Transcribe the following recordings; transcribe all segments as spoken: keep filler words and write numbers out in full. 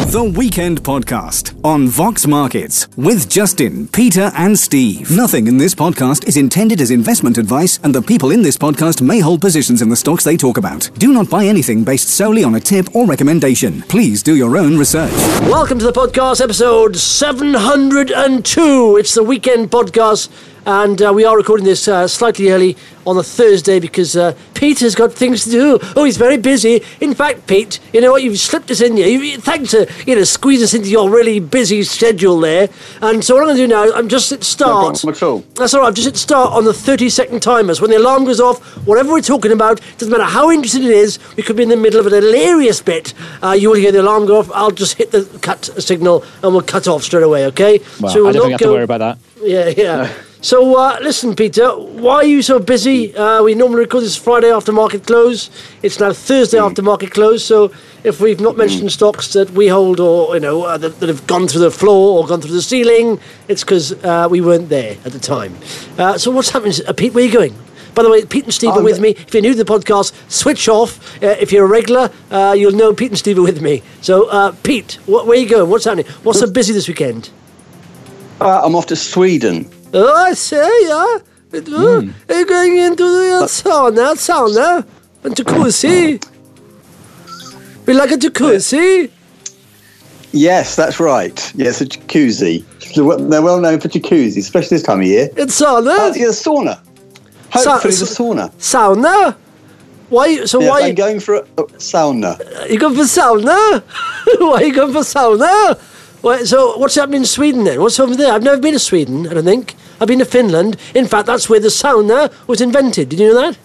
The Weekend Podcast on Vox Markets with Justin, Peter and Steve. Nothing in this podcast is intended as investment advice, and the people in this podcast may hold positions in the stocks they talk about. Do not buy anything based solely on a tip or recommendation. Please do your own research. Welcome to the podcast, episode seven hundred two. It's the Weekend Podcast, and uh, we are recording this uh, slightly early on a Thursday because uh, Peter's got things to do. Oh, he's very busy. In fact, Pete, you know what? You've slipped us in here. You, thanks to you know squeeze us into your really busy schedule there. And so what I'm going to do now, I'm just at start. No problem at all. That's all right. I've just hit start on the thirty second timer. So when the alarm goes off, whatever we're talking about, doesn't matter how interesting it is, we could be in the middle of an hilarious bit. Uh, you will hear the alarm go off. I'll just hit the cut signal and we'll cut off straight away. Okay? Well, so we'll I don't think I have go... to worry about that. Yeah, yeah. So, uh, listen, Peter, why are you so busy? Uh, we normally record this Friday after market close. It's now Thursday mm. after market close, so if we've not mentioned mm. stocks that we hold or, you know, uh, that, that have gone through the floor or gone through the ceiling, it's because uh, we weren't there at the time. Uh, so what's happening? Uh, Pete, where are you going? By the way, Pete and Steve are with me. If you're new to the podcast, switch off. Uh, if you're a regular, uh, you'll know Pete and Steve are with me. So, uh, Pete, wh- where are you going? What's happening? What's so busy this weekend? Uh, I'm off to Sweden. Oh, I say, yeah. Mm. Are you going into the uh, sauna, sauna, and jacuzzi? We like a jacuzzi? Yes, that's right. Yes, a jacuzzi. They're well known for jacuzzi, especially this time of year. It's sauna? Uh, yeah, the sauna. Hopefully Sa- the sauna. Sauna? Why? So yes, why? I'm going for a, a sauna. Uh, you going for sauna? Why are you going for sauna? Well, so what's happening in Sweden then? What's over there? I've never been to Sweden, I don't think. I've been to Finland. In fact, that's where the sauna was invented. Did you know that?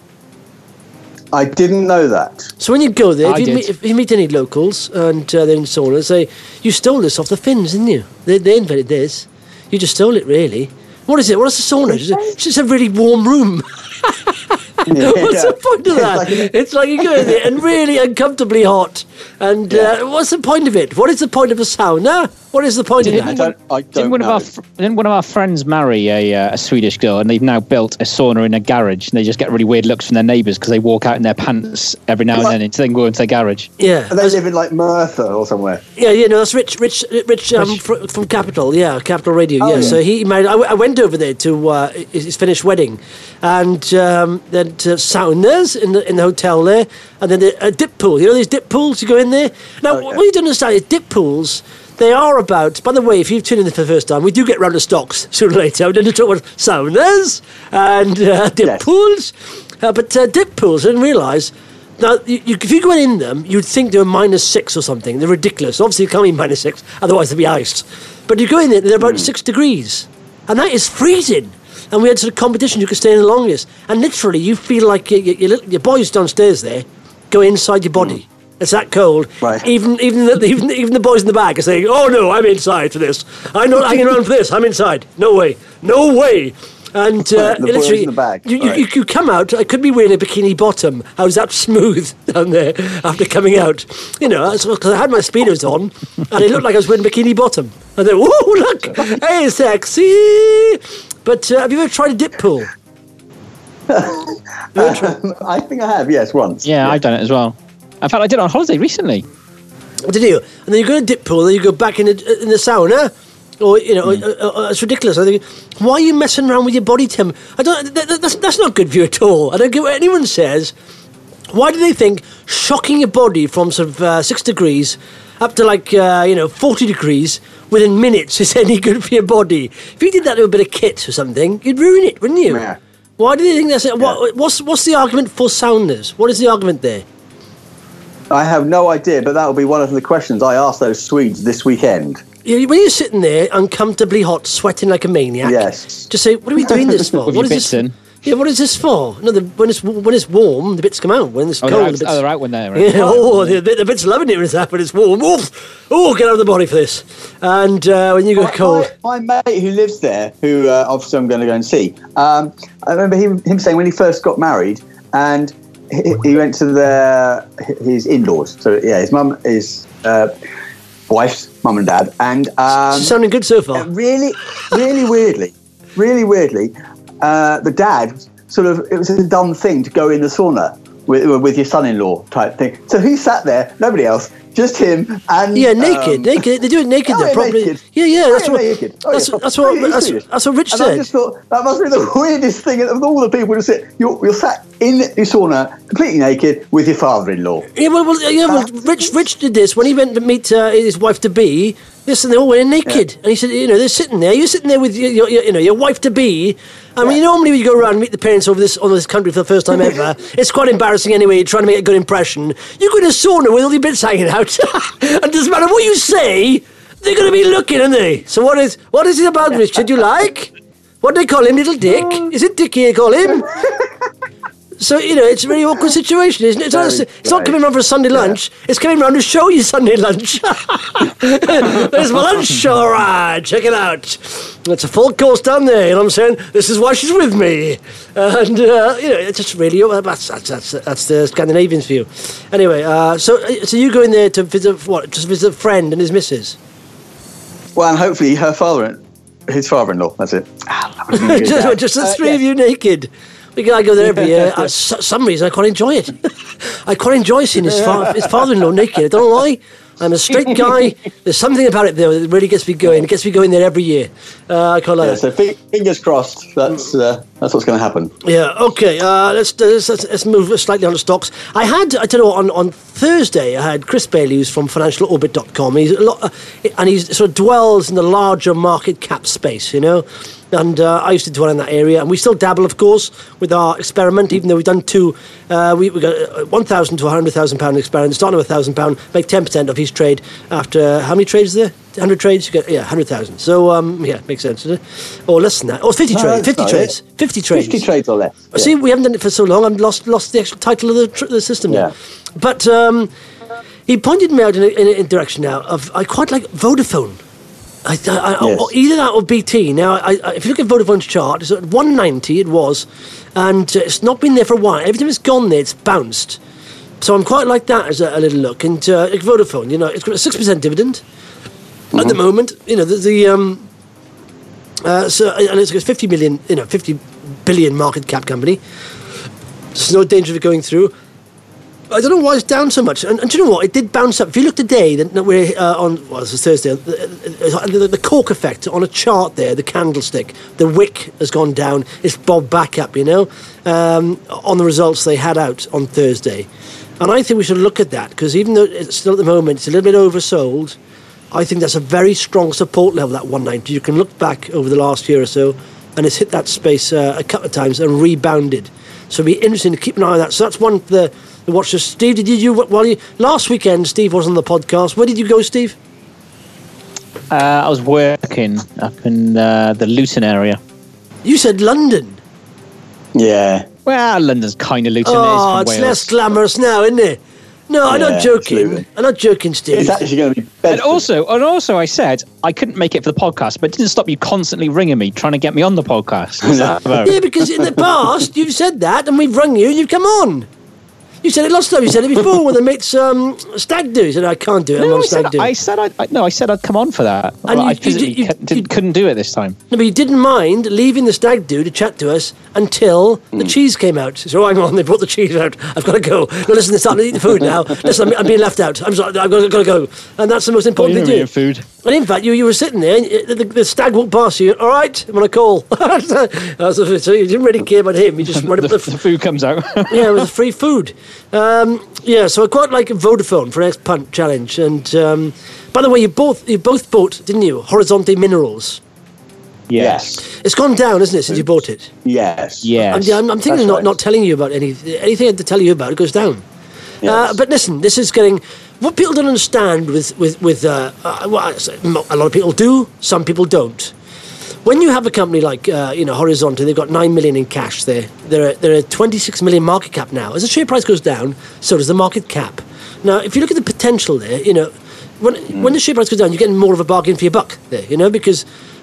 I didn't know that. So when you go there, if you, did. meet, if you meet any locals and uh, they're in sauna, say, you stole this off the Finns, didn't you? They, they invented this. You just stole it, really. What is it? What is the sauna? It's, a, it's just a really warm room. Yeah. What's the point of that? It's like, it's like you go in there and really uncomfortably hot. And Yeah. uh, what's the point of it? What is the point of a sauna? What is the point I of it? don't, I Didn't don't one, of know. our, fr- didn't one of our friends marry a, uh, a Swedish girl, and they've now built a sauna in a garage, and they just get really weird looks from their neighbours because they walk out in their pants every now and What? then until they can go into their garage. Yeah. And they live in like Merthyr or somewhere. Yeah, yeah, no, that's Rich, Rich, Rich, um, Rich. fr- from Capital, yeah, Capital Radio, Oh, yeah. yeah. So he married. I, w- I went over there to uh, his his finished wedding, and um, then to saunas in the in the hotel there, and then the, a dip pool. You know these dip pools? You go in there. Now, Okay. what you don't understand is dip pools. They are about. By the way, if you've tuned in for the first time, we do get round to stocks sooner or later. We're going to talk about saunas and uh, dip Yes. pools, uh, but uh, dip pools. I didn't realise. Now, you, you, if you go in them, you'd think they were minus six or something. They're ridiculous. Obviously, it can't be minus six, otherwise they'd be iced. But you go in there, they're about mm. six degrees. And that is freezing. And we had sort of competition, you could stay in the longest. And literally, you feel like your, your, your, your boys downstairs there go inside your body. Mm. It's that cold. Right. Even even the, even even the boys in the back are saying, "Oh no, I'm inside for this. I'm not hanging around for this. I'm inside. No way, no way." And uh, Right, the boys literally, in the back. you, you, Right. you, you come out. I could be wearing a bikini bottom. I was that smooth down there after coming out. You know, because I had my speedos on, and it looked like I was wearing a bikini bottom. And then, whoa, look, hey, sexy. But uh, have you ever tried a dip pool? Um, I think I have, yes, once. Yeah, I've done it as well. In fact, I did it on holiday recently. What did you? And then you go to a dip pool, then you go back in the, in the sauna. Or, you know, mm. uh, uh, it's ridiculous. I think, why are you messing around with your body temp? I don't. That, that's, that's not good for you at all. I don't get what anyone says. Why do they think shocking your body from sort of uh, six degrees up to like, uh, you know, forty degrees within minutes is any good for your body? If you did that to a bit of kit or something, you'd ruin it, wouldn't you? Yeah. Why do they think that's it? Yeah. What, what's, what's the argument for saunas? What is the argument there? I have no idea, but that will be one of the questions I asked those Swedes this weekend. You- When you're sitting there, uncomfortably hot, sweating like a maniac, Yes. just say, "What are we doing this for? With What your is bits this? in. Yeah, what is this for? No, the, when it's when it's warm, the bits come out. When it's Oh, cold, they're out, the bits. oh, they're out when they're right. Yeah, oh, the, the, the bits loving it when it's hot, but it's warm. Oof. Oh, get out of the body for this. And uh, when you go My, cold, my, my mate who lives there, who uh, obviously I'm going to go and see, um, I remember him, him saying when he first got married, and he, he went to their his in-laws. So yeah, his mum, his uh, wife's mum and dad, and um, it's sounding good so far. really, really weirdly, really weirdly, uh, the dad sort of, it was a dumb thing to go in the sauna with, with your son-in-law type thing. So he sat there, nobody else, just him and yeah, naked, um, naked. They do it naked. Oh, They're yeah, probably naked. yeah, yeah. That's Oh, what yeah, naked. Oh, that's, yeah. that's Oh, what yeah, that's, serious. that's what Rich and said. I just thought that must be the weirdest thing of all the people to sit. You're, you're sat in your sauna, completely naked, with your father-in-law. Yeah, well, well, yeah, well, Rich, Rich did this when he went to meet uh, his wife to be. Listen, they all went in naked, Yeah. and he said, you know, they're sitting there. You're sitting there with your, your, your you know, your wife to be. I mean, Yeah. you know, normally when you go around and meet the parents over this on this country for the first time ever, it's quite embarrassing anyway. You're trying to make a good impression. You go in a sauna with all your bits hanging out, and it doesn't matter what you say, they're going to be looking, aren't they? So what is what is it about Richard you like? What do they call him, Little Dick? Is it Dickie they call him? So, you know, it's a really awkward situation, isn't it? It's, not, Very, it's not coming round for a Sunday lunch. It's coming round to show you Sunday lunch. There's my lunch, all right. Check it out. It's a full course down there, you know what I'm saying? This is why she's with me. And, uh, you know, it's just really, that's, that's, that's, that's the Scandinavians view. Anyway, uh, so so you go in there to visit, what, just visit a friend and his missus? Well, and hopefully her father, his father-in-law. That's it. Ah, that was just, good. just the Uh, three yeah. of you naked. We I go there every year. For some reason, I quite enjoy it. I quite enjoy seeing his, fa- his father-in-law naked. I don't know why. I'm a straight guy. There's something about it, though, that really gets me going. It gets me going there every year. Uh, I quite like Yeah, it. so fi- fingers crossed. That's uh, that's what's going to happen. Yeah, okay. Uh, let's, let's let's let's move slightly on to stocks. I had, I don't know, on, on Thursday, I had Chris Bailey, who's from financial orbit dot com. He's a lot, uh, and he sort of dwells in the larger market cap space, you know. And uh, I used to dwell in that area, and we still dabble, of course, with our experiment. Even though we've done two, uh, we we got a one thousand to a hundred thousand pound experiment. Starting with a thousand pound, make ten percent of his trade after how many trades is there? Hundred trades, you get yeah, hundred thousand. So um, yeah, makes sense, doesn't it? Or less than that, or fifty No, trades, that's fifty not trades, it. fifty trades, fifty trades or less. See, we haven't done it for so long. I've lost lost the actual title of the, tr- the system now. Yeah. But um, he pointed me out in a, in a in a direction now of I quite like Vodafone. I, I, I, Yes. or either that or B T. Now, I, I, if you look at Vodafone's chart, it's at one ninety. It was, and uh, it's not been there for a while. Every time it's gone there, it's bounced. So I'm quite like that as a, a little look. And uh, like Vodafone, you know, it's got a six percent dividend Mm-hmm. at the moment. You know, the, the um, uh, so and it's got fifty million, you know, fifty billion market cap company. There's no danger of it going through. I don't know why it's down so much. And, and do you know what? It did bounce up. If you look today, that we're uh, on, well, this is Thursday, the, the, the cork effect on a chart there, the candlestick, the wick has gone down. It's bobbed back up, you know, um, on the results they had out on Thursday. And I think we should look at that, because even though it's still at the moment, it's a little bit oversold, I think that's a very strong support level, that one ninety. You can look back over the last year or so, and it's hit that space uh, a couple of times and rebounded. So it'll be interesting to keep an eye on that. So that's one for the, the watchers. Steve, did you, you while you last weekend? Steve was on the podcast. Where did you go, Steve? Uh, I was working up in uh, the Luton area. You said London. Yeah. Well, London's kind of Luton. Oh, it is it's from less Wales. glamorous now, isn't it? No, I'm Yeah, not joking. absolutely. I'm not joking, Steve. It's actually going to be And Bedford. also, and also, I said I couldn't make it for the podcast, but it didn't stop you constantly ringing me, trying to get me on the podcast. What's that about? Yeah, because in the past you've said that, and we've rung you, and you've come on. You said it last time. You said it before when the mates um, stag do. You said I can't do it. I'm No, on I stag said, do. I said I'd, I, no, I said I'd come on for that. And Well, you- I you physically did- you- cou- didn't- you- couldn't do it this time. No, but you didn't mind leaving the stag do to chat to us until the cheese came out. So hang on, they brought the cheese out. I've got to go. No, listen, it's time to eat the food now. Listen, I'm, I'm being left out. I'm sorry, I've got, got to go. And that's the most important thing to do. food. And in fact, you, you were sitting there, and the, the, the stag walked past you. All right, I'm on a call. So you didn't really care about him. You just The, wanted the the, food comes out. yeah, it was free food. Um, yeah, so I quite like Vodafone for an ex-punt challenge. And um, by the way, you both you both bought, didn't you, Horizonte Minerals? Yes. It's gone down, isn't it, since you bought it? Yes. Yes. I'm, I'm, I'm thinking That's of not, right. not telling you about any, anything I had to tell you about. It goes down. Uh, Yes. but listen, this is getting... What people don't understand with... with, with uh, uh, well, I say, mo- a lot of people do, some people don't. When you have a company like, uh, you know, Horizonte, they've got nine million in cash there. They're, a- they're a twenty-six million market cap now. As the share price goes down, so does the market cap. Now, if you look at the potential there, you know, when, when the share price goes down, you're getting more of a bargain for your buck there, you know, because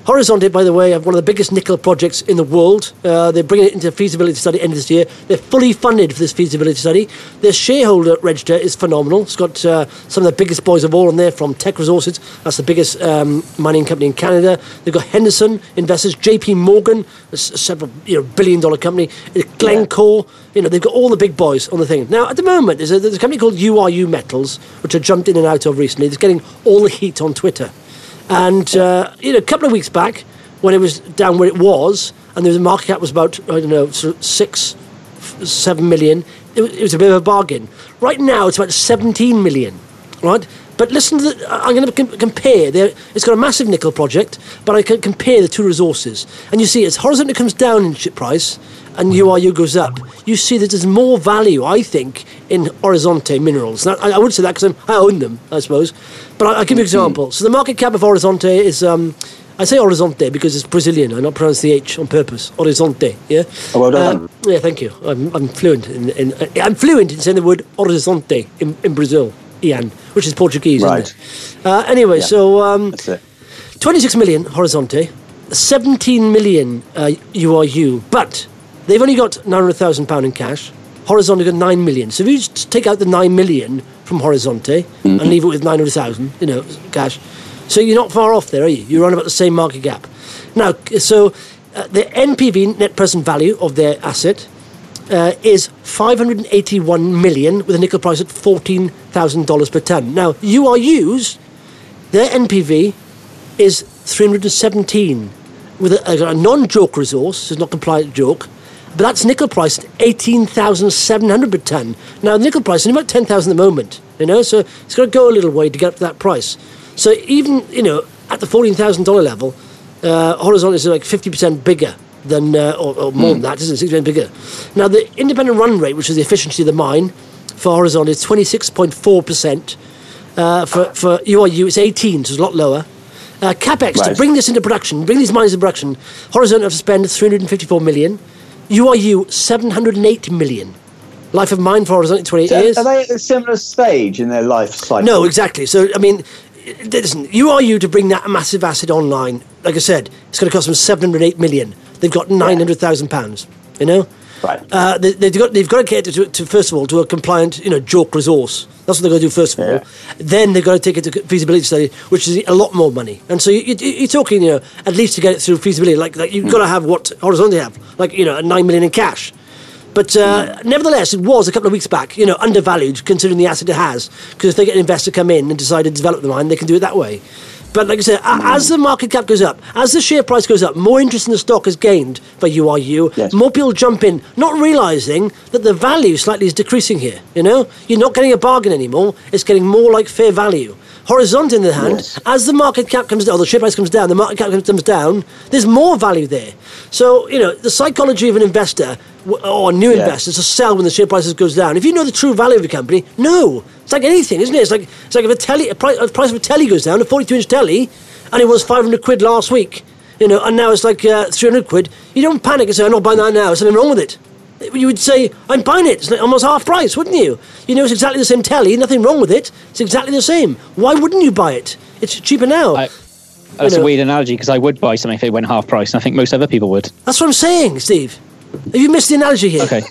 Horizonte, by the way, have one of the biggest nickel projects in the world. Uh, they're bringing it into feasibility study end of this year. They're fully funded for this feasibility study. Their shareholder register is phenomenal. It's got uh, some of the biggest boys of all on there from Teck Resources. That's the biggest um, mining company in Canada. They've got Henderson investors, J P Morgan, a several you know, billion dollar company, Glencore. You know, they've got all the big boys on the thing. Now, at the moment, there's a, there's a company called U R U Metals, which I jumped in and out of recently. It's getting all the heat on Twitter. And, uh, you know, a couple of weeks back, when it was down where it was, and the market cap was about, I don't know, sort of six, seven million, it was, it was a bit of a bargain. Right now, it's about seventeen million, right? But listen to the, I'm going to com- compare. There, it's got a massive nickel project, but I can compare the two resources. And you see, as Horizonte comes down in ship price, and U R U goes up, you see that there's more value, I think, in Horizonte minerals. Now, I, I would say that because I own them, I suppose. But I, I'll give you an example. So the market cap of Horizonte is, um, I say Horizonte because it's Brazilian. I not pronounce the H on purpose. Horizonte, yeah? Oh, well done. Uh, yeah, thank you. I'm, I'm fluent in, in uh, I'm fluent in saying the word Horizonte in, in Brazil, Ian, which is Portuguese, right. Isn't it? Uh, anyway, yeah. so um, That's it. twenty-six million Horizonte, seventeen million uh, U R U, but they've only got nine hundred thousand pounds in cash. Horizonte got nine million. So if you just take out the nine million from Horizonte mm-hmm. and leave it with nine hundred thousand, you know, cash. So you're not far off there, are you? You're on about the same market cap. Now, so uh, the N P V, net present value of their asset, uh, is five hundred eighty-one million with a nickel price at fourteen thousand dollars per tonne. Now, U R U's, their N P V is three hundred seventeen with a, a, a non-joke resource, so it's not compliant joke. But that's nickel price at eighteen thousand seven hundred per tonne. Now, the nickel price is only about ten thousand at the moment, you know, so it's got to go a little way to get up to that price. So even, you know, at the fourteen thousand dollars level, uh, Horizonte is like fifty percent bigger than, uh, or, or more mm. than that, isn't it? sixty percent bigger. Now, the independent run rate, which is the efficiency of the mine for Horizonte, is twenty-six point four percent. Uh, for, for U R U, it's eighteen, so it's a lot lower. Uh, CapEx, right. to bring this into production, bring these mines into production, Horizonte have to spend three hundred fifty-four million. U R U, seven hundred eight million. Life of mine for Horizonte, twenty-eight so years. Are they at a similar stage in their life cycle? No, exactly. So, I mean, listen, U R U to bring that massive asset online, like I said, it's going to cost them seven hundred eight million. They've got nine hundred thousand pounds, you know? Right. Uh, they, they've got they've got to get to, to, first of all, to a compliant, you know, JORC resource. That's what they've got to do first of all. Yeah. Then they've got to take it to feasibility study, which is a lot more money. And so you, you, you're talking, you know, at least to get it through feasibility, like, like you've mm. got to have what Horizonte have, like, you know, nine million in cash. But uh, mm. nevertheless, it was a couple of weeks back, you know, undervalued considering the asset it has. Because if they get an investor come in and decide to develop the mine, they can do it that way. But like I said, mm. as the market cap goes up, as the share price goes up, more interest in the stock is gained by U R U. Yes. More people jump in, not realising that the value slightly is decreasing here. You know, you're not getting a bargain anymore. It's getting more like fair value. Horizonte, in the hand, yes. as the market cap comes down, or the share price comes down, the market cap comes down, there's more value there. So, you know, the psychology of an investor or a new yeah. investor is to sell when the share price goes down. If you know the true value of the company, no. It's like anything, isn't it? It's like it's like if a telly, a price, a price of a telly goes down, a forty-two inch telly, and it was five hundred quid last week, you know, and now it's like uh, three hundred quid. You don't panic and say, I'm not buying that now, there's something wrong with it. You would say, I'm buying it. It's like almost half price, wouldn't you? You know, it's exactly the same telly, nothing wrong with it. It's exactly the same. Why wouldn't you buy it? It's cheaper now. I, that's you know. a weird analogy, because I would buy something if it went half price, and I think most other people would. That's what I'm saying, Steve. Have you missed the analogy here? Okay.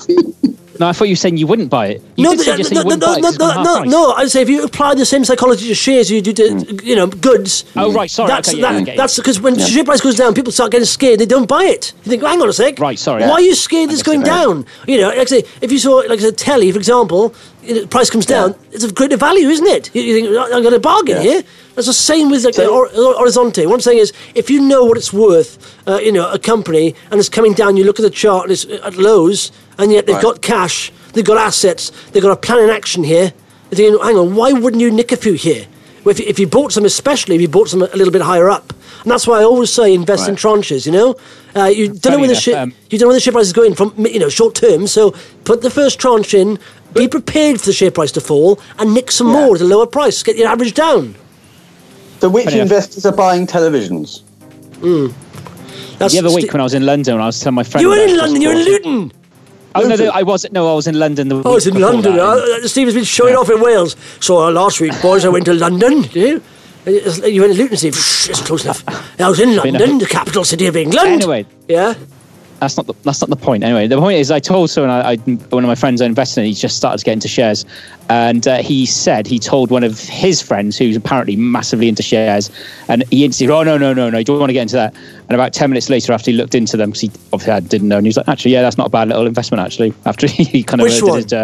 No, I thought you were saying you wouldn't buy it. You no, did say just no, you wouldn't no, buy it no, no, no, no. I'd say if you apply the same psychology to shares you do to, mm. you know, goods. Oh, right, sorry. That's, okay, that, yeah, that's because when yeah. the share price goes down, people start getting scared. They don't buy it. You think, hang on a sec. Right, sorry. Why yeah. are you scared it's going down? You know, like I say, if you saw, like a telly, for example, you know, the price comes down, yeah. it's of greater value, isn't it? You, you think, I've got a bargain yeah. here. That's the same with like, so, or, Horizonte. What I'm saying is, if you know what it's worth, uh, you know, a company, and it's coming down, you look at the chart, and it's at lows, and yet they've right. got cash, they've got assets, they've got a plan in action here. You're thinking, hang on, why wouldn't you nick a few here? Well, if, if you bought some, especially if you bought some a little bit higher up. And that's why I always say invest right. in tranches, you know? Uh, you don't Funny know where the ship, um, you don't know where the share price is going from, you know, short term, so put the first tranche in, be prepared for the share price to fall, and nick some yeah. more at a lower price, get your average down. So which Funny investors enough. are buying televisions? Mm. That's the other week when I was in London, when I was telling my friend... You were in London, you were in Luton! Oh, no, no, I wasn't. No, I was in London. The oh, I was in London. That, uh, Steve has been showing yeah. off in Wales. So uh, last week, boys, I went to London. Did you? You went to Luton, Steve. It's close enough. I was in London, the capital city of England. Anyway. Yeah. That's not the, that's not the point. Anyway, the point is, I told someone, I, I, one of my friends I invested in, he just started to get into shares. And uh, he said, he told one of his friends, who's apparently massively into shares, and he instantly, oh, no, no, no, no, you don't want to get into that. And about ten minutes later, after he looked into them, because he obviously I didn't know, and he was like, actually, yeah, that's not a bad little investment, actually, after he kind of Which did one? his, uh,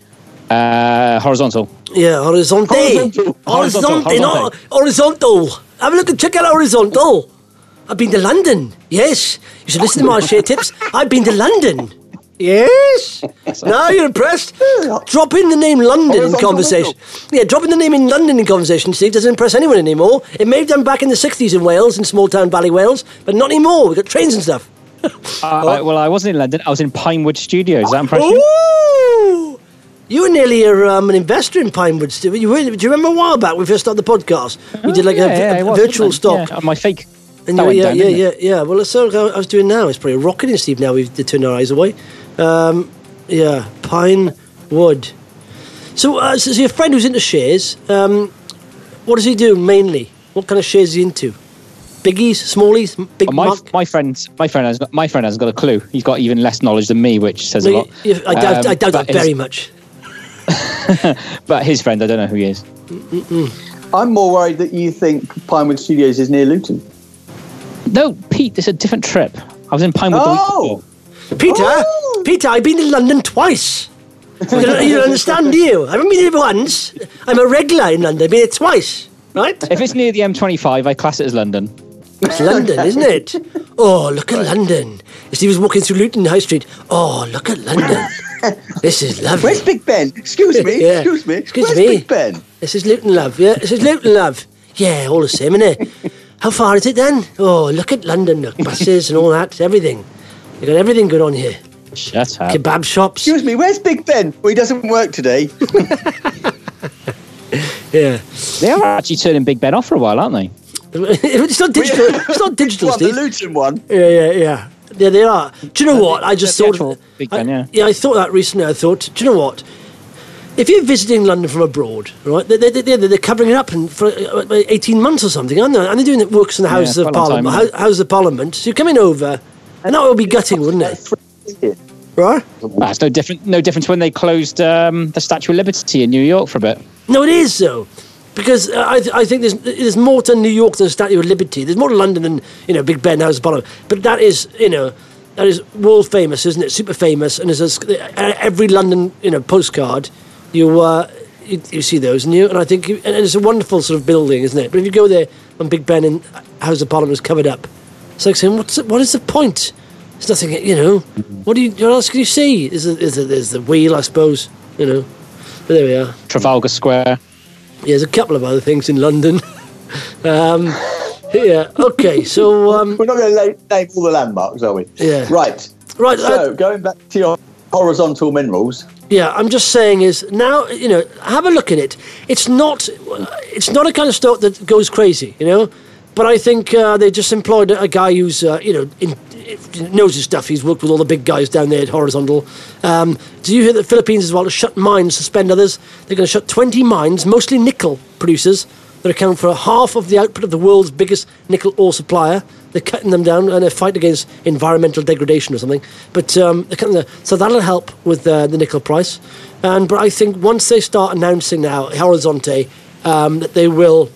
uh, horizontal. Yeah, horizontal. Horizontal. Horizontal. Horizontal. Not horizontal. Have a look and check out horizontal. I've been to London. Yes. You should listen to my share tips. I've been to London. Yes. Now you're impressed. Drop in the name London in Horizontal conversation. Yeah, dropping the name in London in conversation, Steve, doesn't impress anyone anymore. It may have done back in the sixties in Wales, in small town Valley Wales, but not anymore. We've got trains and stuff. Uh, I, well, I wasn't in London. I was in Pinewood Studios. Does that impress you? Ooh! You were nearly a, um, an investor in Pinewood, Steve. You were, do you remember a while back we first started the podcast? We did like yeah, a, yeah, a, it a was, virtual wasn't it? stock. Yeah, my fake. And That you, went yeah, down, yeah, didn't yeah, it? yeah. Well, that's what I was doing now. It's pretty rocketing, Steve. Now we've turned our eyes away. Um, yeah, Pinewood. So, uh, so, so your friend who's into shares, um, what does he do mainly? What kind of shares is he into? Biggies, smallies, big Well, my Mark? my friend my friend has got, my friend hasn't got a clue. He's got even less knowledge than me, which says a No, lot. you- you- I doubt, Um, I doubt but that very his- much. But his friend, I don't know who he is. I'm more worried that you think Pinewood Studios is near Luton. No, Pete, it's a different trip. I was in Pinewood the Oh! week before. Peter, Oh! Peter, I've been to London twice. You don't, you don't understand, do you? I haven't been there once. I'm a regular in London. I've been there twice, right? If it's near the M twenty-five, I class it as London. It's London, isn't it? Oh, look at London. As he was walking through Luton High Street. Oh, look at London. This is lovely. Where's Big Ben? Excuse me. Yeah. Excuse me. Excuse Where's me. Big Ben? This is Luton, love. Yeah, this is Luton, love. Yeah, all the same, isn't it? How far is it then? Oh, look at London. Look, buses and all that, everything. You've got everything good on here. Shut up. Kebab shops. Excuse me. Where's Big Ben? Well, he doesn't work today. Yeah. They are actually turning Big Ben off for a while, aren't they? It's not digital. It's not digital, What, the Steve. Luton one? Yeah, yeah, yeah. Yeah, they are. Do you know what? I just the thought. actual Big Ben, I, yeah. Yeah, I thought that recently. I thought, do you know what? If you're visiting London from abroad, right, they, they, they, they're covering it up in, for uh, eighteen months or something, aren't they? And they're doing it works in the Yeah, Houses of quite a long Parliament. time, isn't Hou- Houses of Parliament. So you're coming over, and that would be gutting, wouldn't it? Right? Well, it's no different. No difference when they closed um, the Statue of Liberty in New York for a bit. No, it is though, because uh, I, th- I think there's there's more to New York than the Statue of Liberty. There's more to London than you know Big Ben, House of Parliament. But that is you know that is world famous, isn't it? Super famous, and there's a, every London you know postcard you uh, you, you see those, and you and I think you, and it's a wonderful sort of building, isn't it? But if you go there and Big Ben and House of Parliament is covered up, it's like saying what's the, what is the point? There's nothing, you know. What do you? What else can you see? There's the, there's the, there's the wheel, I suppose. You know. But there we are. Trafalgar Square. Yeah, there's a couple of other things in London. um, yeah. Okay. So. Um, We're not going to name all the landmarks, are we? Yeah. Right. right. So, uh, going back to your horizontal minerals. yeah. I'm just saying is now you know have a look at it. It's not. It's not a kind of stock that goes crazy, you know. But I think uh, they just employed a guy who's uh, you know in, knows his stuff. He's worked with all the big guys down there at Horizontal. Um, do you hear that Philippines as well to shut mines, suspend others? They're going to shut twenty mines, mostly nickel producers, that account for half of the output of the world's biggest nickel ore supplier. They're cutting them down in a fight against environmental degradation or something. But um, they're cutting the, so that'll help with uh, the nickel price. And but I think once they start announcing now Horizonte um, that they will.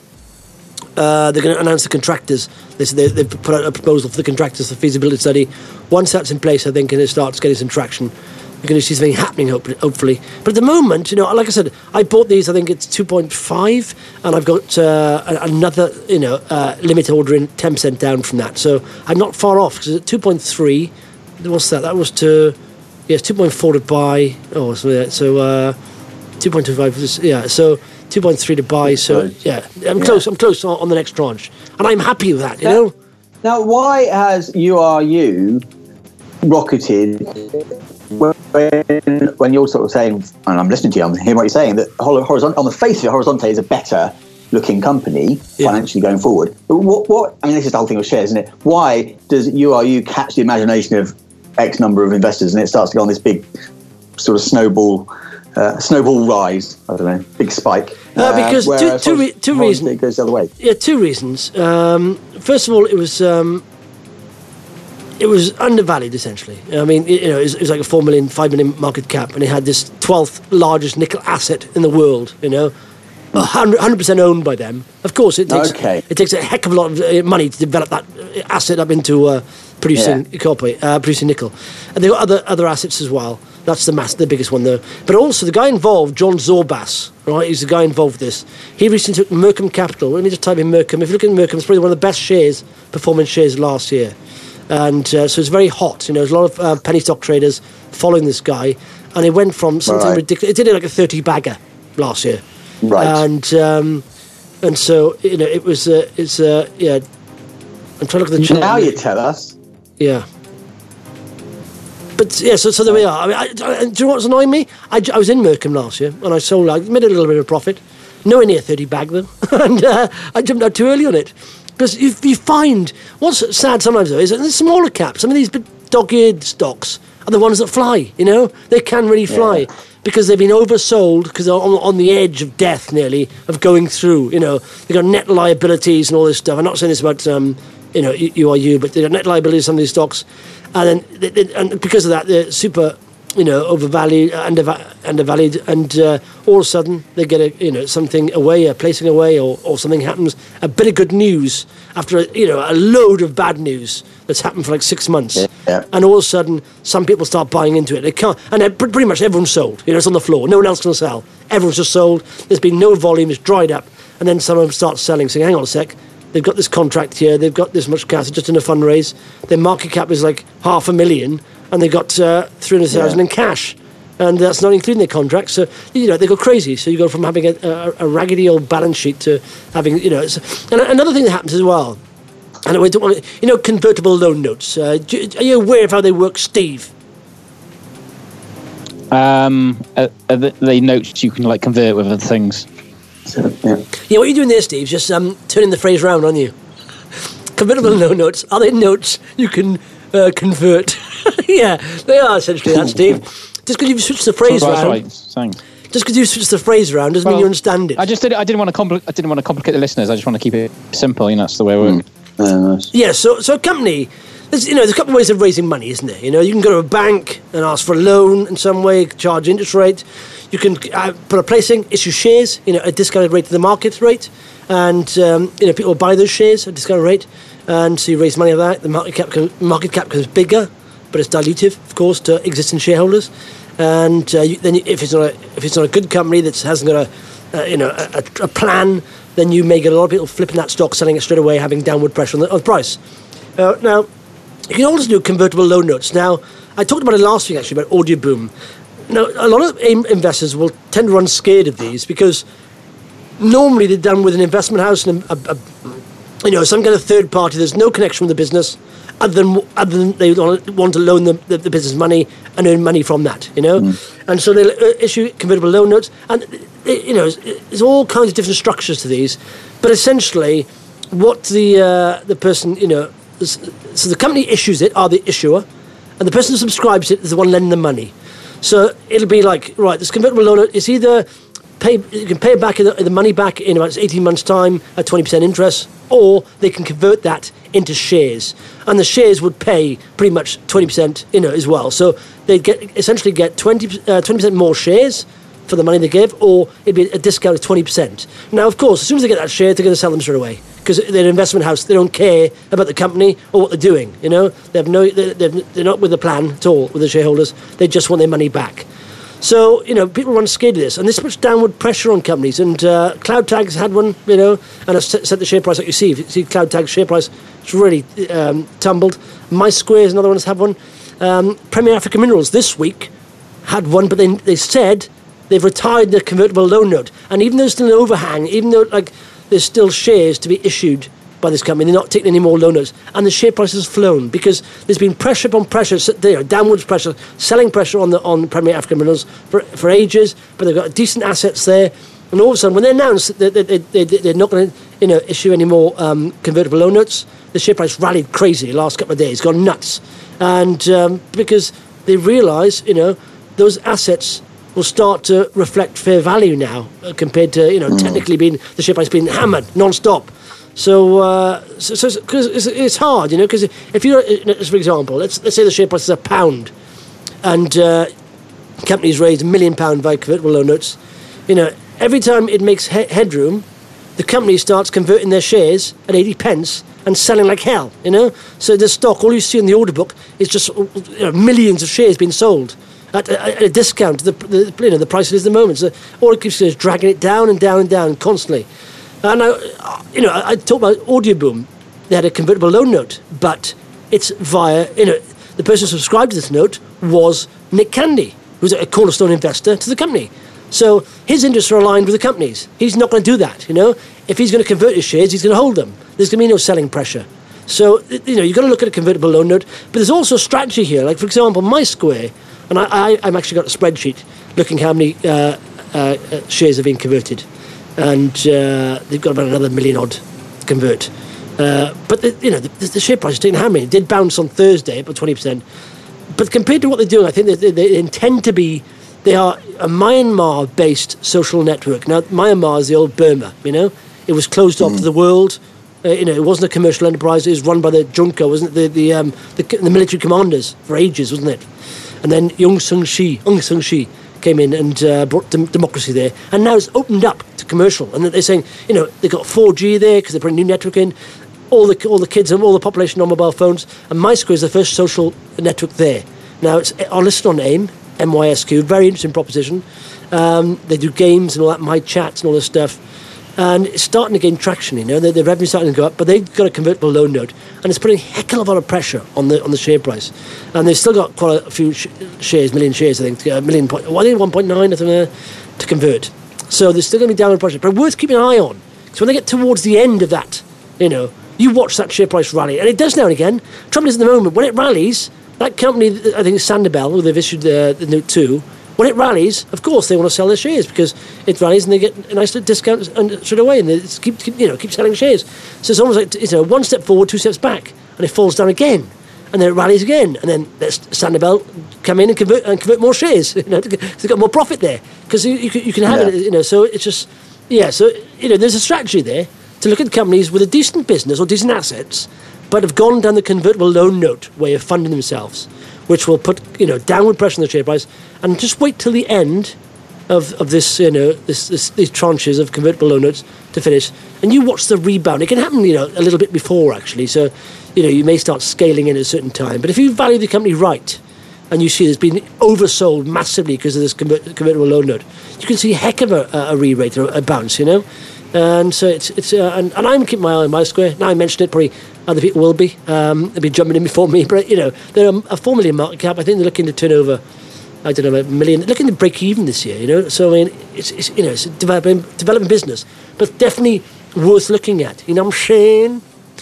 Uh, they're going to announce the contractors. They, they, they've put out a proposal for the contractors for feasibility study. Once that's in place, I think, and it starts getting some traction, you're going to see something happening, hopefully. But at the moment, you know, like I said, I bought these, I think it's two point five, and I've got uh, another, you know, uh, limit order in ten percent down from that. So I'm not far off, because at two point three, what's that? That was to, yes, two point four to buy. Oh, so, so uh, two point two five, yeah, so... two point three to buy, so yeah, I'm Yeah. close. I'm close on, on the next tranche, and I'm happy with that. You Now- know, Now, why has U R U rocketed when, when you're sort of saying, and I'm listening to you, I'm hearing what you're saying, that Horizon, on the face of it, Horizonte is a better looking company Yeah. financially going forward. But what, what, I mean, this is the whole thing with shares, isn't it? Why does U R U catch the imagination of X number of investors and it starts to go on this big sort of snowball, uh, snowball rise? I don't know, big spike. Uh, because uh, two, two, re- two reasons. It goes the other way. Yeah, two reasons. Um, first of all, it was um, it was undervalued essentially. I mean, it, you know, it was, it was like a four million, five million market cap, and it had this twelfth largest nickel asset in the world. You know, one hundred percent owned by them. Of course, it takes okay. it takes a heck of a lot of uh, money to develop that asset up into uh, producing Yeah. copper, uh, producing nickel, and they've got other other assets as well. That's the mass, the biggest one though. But also the guy involved, John Zorbas, right? He's the guy involved with this. He recently took Mercom Capital. Let me just type in Mercom. If you look at Mercom, it's probably one of the best shares, performance shares last year. And uh, so it's very hot. You know, there's a lot of uh, penny stock traders following this guy. And it went from something Right. ridiculous. It did it like a thirty bagger last year. Right. And um, and so, you know, it was, uh, it's, uh, yeah. I'm trying to look at the chart. Now you tell us. Yeah. But yeah, so, so there we are. I mean, I, I, do you know what's annoying me? I, j- I was in Mercom last year and I sold, I made a little bit of profit. Nowhere near thirty bag though. and uh, I jumped out too early on it. Because you, you find, what's sad sometimes though, is that the smaller caps, some of these big dog-eared stocks are the ones that fly, you know? They can really fly. Yeah. Because they've been oversold, because they're on, on the edge of death nearly, of going through, you know. They've got net liabilities and all this stuff. I'm not saying this about, um, you know, U I U, but they've got net liabilities on some of these stocks. And then, they, they, and because of that, they're super, you know, overvalued, underva- undervalued, and uh, all of a sudden they get a, you know, something away, a placing away, or, or something happens, a bit of good news after, a, you know, a load of bad news that's happened for like six months, Yeah. and all of a sudden some people start buying into it. They can't, and then pretty much everyone's sold. You know, it's on the floor. No one else can sell. Everyone's just sold. There's been no volume. It's dried up, and then some of them start selling, saying, "Hang on a sec." They've got this contract here. They've got this much cash just in a fundraise. Their market cap is like half a million, and they've got uh, three hundred thousand Yeah. in cash, and that's not including their contract. So you know they go crazy. So you go from having a, a, a raggedy old balance sheet to having, you know. It's, and another thing that happens as well, and we don't want to, you know, convertible loan notes. Uh, do, you- are you aware of how they work, Steve? Um, uh, uh, the, the notes you can like convert with other things. So, yeah. Yeah, what you're doing there, Steve, is just um, turning the phrase round on you. Convertible loan notes, are they notes you can uh, convert? Yeah, they are essentially that, Steve. Just because you've switched the phrase That's round, right. Saying. just because you've switched the phrase around doesn't mean Well, you understand it. I just did. I didn't want to compli- I didn't want to complicate the listeners. I just want to keep it simple. You know, that's the way I work. Uh, nice. Yeah, so so a company, there's, you know, there's a couple of ways of raising money, isn't there? You know, you can go to a bank and ask for a loan in some way, charge interest rate. You can uh, put a placing, issue shares, you know, a discounted rate to the market rate, and um, you know, people buy those shares at a discounted rate, and so you raise money of that. The market cap can, market cap becomes bigger, but it's dilutive, of course, to existing shareholders. And uh, you, then you, if it's not a, if it's not a good company that hasn't got a uh, you know a, a, a plan, then you may get a lot of people flipping that stock, selling it straight away, having downward pressure on the, on the price. Uh, now, you can also do convertible loan notes. Now, I talked about it last week actually about Audio Boom. Now, a lot of AIM investors will tend to run scared of these because normally they're done with an investment house and a, a, a, you know, some kind of third party. There's no connection with the business other than other than they want to loan the, the, the business money and earn money from that, you know. Mm. And so they'll uh, issue convertible loan notes, and it, you know, there's all kinds of different structures to these. But essentially, what the uh, the person, you know, so the company issues it, are the issuer, and the person who subscribes it is the one lending the money. So it'll be like, right, this convertible loan note is either pay, you can pay back the, the money back in about eighteen months' time at twenty percent interest, or they can convert that into shares, and the shares would pay pretty much twenty percent, you know, as well. So they'd get essentially get twenty percent more shares for the money they give, or it'd be a discount of twenty percent. Now, of course, as soon as they get that share, they're going to sell them straight away because they're an investment house. They don't care about the company or what they're doing. You know, they have no, they're, they're not with a plan at all with the shareholders. They just want their money back. So, you know, people run scared of this, and this puts downward pressure on companies. And uh, CloudTag's had one, you know, and has set the share price like you see. If you see CloudTag's share price, it's really um, tumbled. MySquare is another one that's had one. Um, Premier African Minerals this week had one, but they they said they've retired the convertible loan note. And even though there's still an overhang, even though like there's still shares to be issued by this company, they're not taking any more loan notes. And the share price has flown because there's been pressure upon pressure, you know, downwards pressure, selling pressure on the on Premier African Minerals for, for ages, but they've got decent assets there. And all of a sudden, when they announce that they, they, they, they're not going to, you know, issue any more um, convertible loan notes, the share price rallied crazy the last couple of days, gone nuts. And um, because they realise, you know, those assets will start to reflect fair value now uh, compared to, you know, mm. technically being the share price being hammered non-stop. So, uh, so, so cause it's, it's hard, you know, because if you, for example, let's let's say the share price is a pound, and uh, companies raise a million pound via convertible loan notes. You know, every time it makes he- headroom, the company starts converting their shares at eighty pence and selling like hell. You know, so the stock, all you see in the order book is just, you know, millions of shares being sold at a, at a discount to the, the you know the price it is at the moment. So all it keeps doing is dragging it down and down and down constantly. And I, you know, I, I talked about Audioboom. They had a convertible loan note, but it's via, you know, the person who subscribed to this note was Nick Candy, who's a cornerstone investor to the company. So his interests are aligned with the company's. He's not going to do that, you know. If he's going to convert his shares, he's going to hold them. There's going to be no selling pressure. So, you know, you've got to look at a convertible loan note. But there's also a strategy here. Like, for example, MySquare, and I, I, I've actually got a spreadsheet looking how many uh, uh, shares have been converted. And uh, they've got about another million odd to convert. Uh, but, the, you know, the, the share price is taking how many? It did bounce on Thursday, about twenty percent. But compared to what they're doing, I think they, they intend to be, they are a Myanmar-based social network. Now, Myanmar is the old Burma, you know. It was closed off mm. to the world. Uh, you know, it wasn't a commercial enterprise. It was run by the junta, wasn't it? The the, um, the the military commanders for ages, wasn't it? And then Aung San Suu, Aung San Suu came in and uh, brought dem- democracy there. And now it's opened up to commercial. And they're saying, you know, they've got four G there because they're putting a new network in. All the all the kids and all the population on mobile phones. And MySquare is the first social network there. Now, it's listed on AIM, M Y S Q, very interesting proposition. Um, they do games and all that, My Chats and all this stuff. And it's starting to gain traction, you know. The, the revenue's starting to go up, but they've got a convertible loan note, and it's putting a heck of a lot of pressure on the on the share price. And they've still got quite a few sh- shares, million shares, I think, a million point, well, I think one point nine or something to convert. So there's still going to be downward pressure, but worth keeping an eye on. Because when they get towards the end of that, you know, you watch that share price rally, and it does now and again. Trouble is, at the moment, when it rallies, that company, I think it's Sandorbel, who they've issued uh, the note to, when it rallies, of course they want to sell their shares because it rallies and they get a nice discount straight away, and they keep, keep you know keep selling shares. So it's almost like, you know, one step forward, two steps back, and it falls down again, and then it rallies again, and then there's Sandorbel come in and convert and convert more shares. You know, they've got more profit there because you, you, can, you can have yeah. it. You know, so it's just yeah. So you know, there's a strategy there to look at companies with a decent business or decent assets, but have gone down the convertible loan note way of funding themselves, which will put, you know, downward pressure on the share price, and just wait till the end of, of this, you know, this, this these tranches of convertible loan notes to finish, and you watch the rebound. It can happen, you know, a little bit before actually. So, you know, you may start scaling in at a certain time. But if you value the company right, and you see there's been oversold massively because of this convert, convertible loan note, you can see a heck of a, a re-rate or a bounce, you know. And so it's it's uh, and, and I'm keeping my eye on MySquare. Now I mentioned it, probably other people will be. Um, they'll be jumping in before me, but you know they're a, a four million market cap. I think they're looking to turn over, I don't know, a million. They're looking to break even this year. You know, so I mean, it's, it's you know it's a developing developing business, but definitely worth looking at. You know what I'm saying?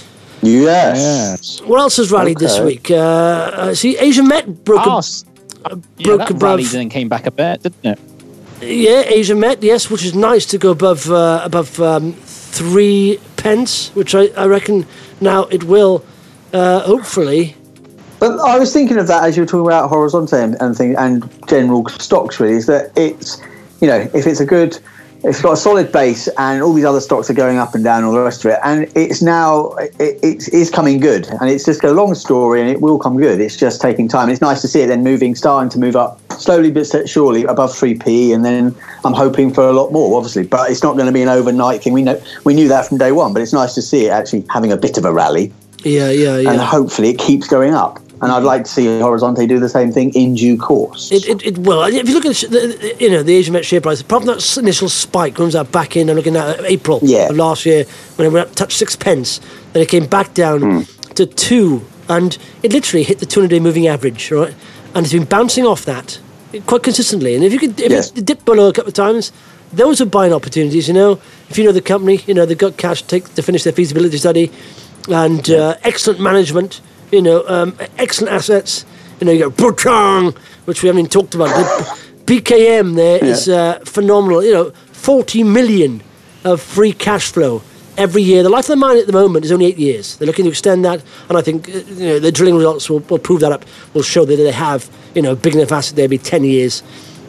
Yes. yes. What else has rallied okay. this week? Uh, uh, see, Asian Met broke oh, a, uh, yeah, broke that above. rallied and came back a bit, didn't it? Yeah, Asia Met, yes, which is nice to go above uh, above um, three pence, which I, I reckon now it will, uh, hopefully. But I was thinking of that as you were talking about Horizonte and, and, thing, and general stocks, really, is that it's, you know, if it's a good, if it's got a solid base and all these other stocks are going up and down and all the rest of it, and it's now, it, it is coming good, and it's just a long story and it will come good. It's just taking time. It's nice to see it then moving, starting to move up slowly but surely above three p, and then I'm hoping for a lot more, obviously, but it's not going to be an overnight thing. We know we knew that from day one, but it's nice to see it actually having a bit of a rally. Yeah, yeah, yeah. And hopefully it keeps going up. And I'd like to see Horizonte do the same thing in due course. It, it, it will. If you look at the, you know, the Asian Met share price, apart from that initial spike, comes out back in, I'm looking at April yeah. of last year, when it went up, touched six pence, then it came back down mm. to two, and it literally hit the two hundred day moving average, right? And it's been bouncing off that quite consistently. And if you could if yes. it dipped below a couple of times, those are buying opportunities, you know. If you know the company, you know, they've got cash to, take, to finish their feasibility study, and yeah. uh, excellent management, you know, um, excellent assets. You know, you got Butchang, which we haven't even talked about. B K M there yeah. is uh, phenomenal. You know, forty million of free cash flow every year. The life of the mine at the moment is only eight years. They're looking to extend that, and I think you know, the drilling results will, will prove that up. Will show that they have, you know, big enough asset there, be ten years.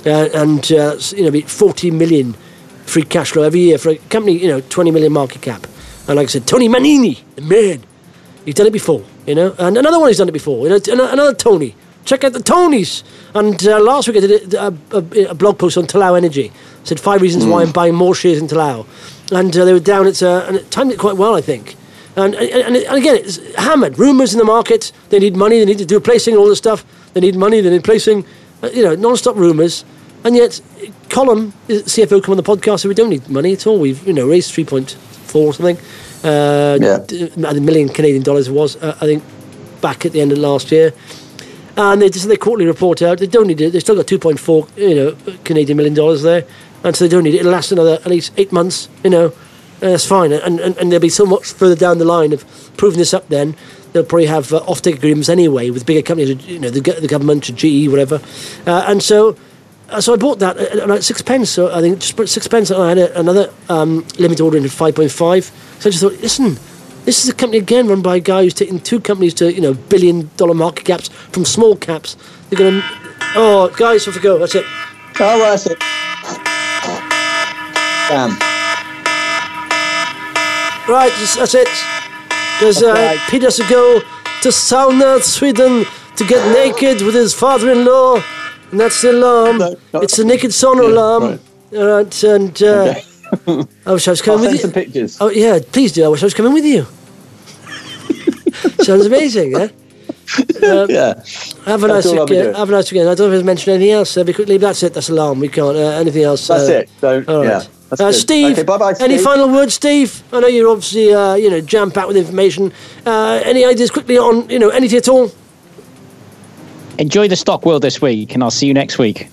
uh, and uh, you know, forty million free cash flow every year for a company, you know, twenty million market cap. And like I said, Tony Manini, the man, he's done it before, you know. And another one he's done it before, you know, another Tony. Check out the Tonys. And uh, last week I did a, a, a blog post on Talau Energy. I said five reasons mm. why I'm buying more shares in Talau. And uh, they were down, it's, uh, and it timed it quite well, I think. And, and, and again, it's hammered. Rumours in the market. They need money. They need to do placing and all this stuff. They need money. They need placing. Uh, you know, non-stop rumours. And yet, Colin, C F O, come on the podcast, so we don't need money at all. We've, you know, raised three point four or something. Uh, yeah. A million Canadian dollars it was, uh, I think, back at the end of last year. And they just their quarterly report out. They don't need it. They've still got two point four, you know, Canadian million dollars there, and so they don't need it. It'll last another at least eight months. You know, uh, that's fine. And, and and they'll be so much further down the line of proving this up. Then they'll probably have uh, offtake agreements anyway with bigger companies. You know, the the government, G E, whatever. Uh, and so, uh, so I bought that at, at six pence. So I think just put six pence. And I had a, another um, limit order in at five point five. So I just thought, listen. This is a company, again, run by a guy who's taking two companies to, you know, billion-dollar market caps from small caps. They're going to... Oh, guys, off we go. That's it. Oh, that's it. Damn. Right, that's it. There's uh, Peter has to go to sauna, Sweden, to get naked with his father-in-law. And that's the alarm. No, no. It's the naked sauna yeah, alarm. Right. All right, and... Uh, okay. I wish I was coming I'll with send you. some pictures. Oh yeah, please do. I wish I was coming with you. Sounds amazing, eh? Um, yeah. Have a nice weekend. Have a nice weekend. I don't know if I've mentioned anything else. Uh, quickly, that's it. That's alarm. We can't. Uh, anything else? That's uh, it. Don't. All right. Yeah. That's uh, Steve. Okay, bye-bye, Steve. Any final words, Steve? I know you're obviously uh, you know jam packed with information. Uh, any ideas quickly on you know anything at all? Enjoy the stock world this week, and I'll see you next week.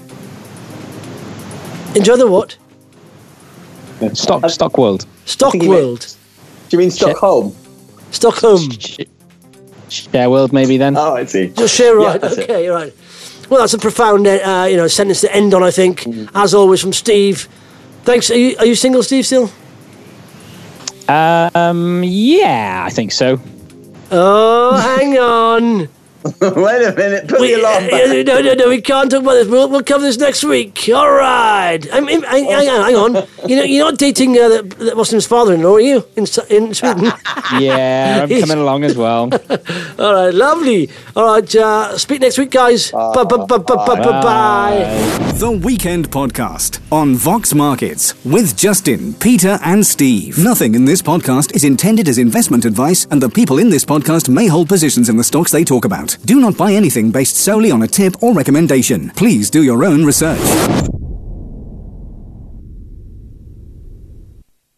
Enjoy the what? Stock, stock world. Stock world. Meant, do you mean Stockholm? Stockholm. Share world, maybe then. Oh, I see. Just share, right? Yeah, okay, right. Well, that's a profound, uh, you know, sentence to end on. I think, mm. as always, from Steve. Thanks. Are you, are you single, Steve? Still? Um. Yeah, I think so. Oh, hang on. Wait a minute, put we, the alarm back. Uh, no, no, no, we can't talk about this. We'll, we'll cover this next week. All right. I mean, hang, hang on, hang on. You know, you're not dating uh, the, the Muslim's father-in-law, are you, in, in Sweden? Yeah, I'm coming along as well. All right, lovely. All right, uh, speak next week, guys. Bye, bye, bye, bye, bye, bye. The Weekend Podcast on Vox Markets with Justin, Peter and Steve. Nothing in this podcast is intended as investment advice, and the people in this podcast may hold positions in the stocks they talk about. Do not buy anything based solely on a tip or recommendation. Please do your own research.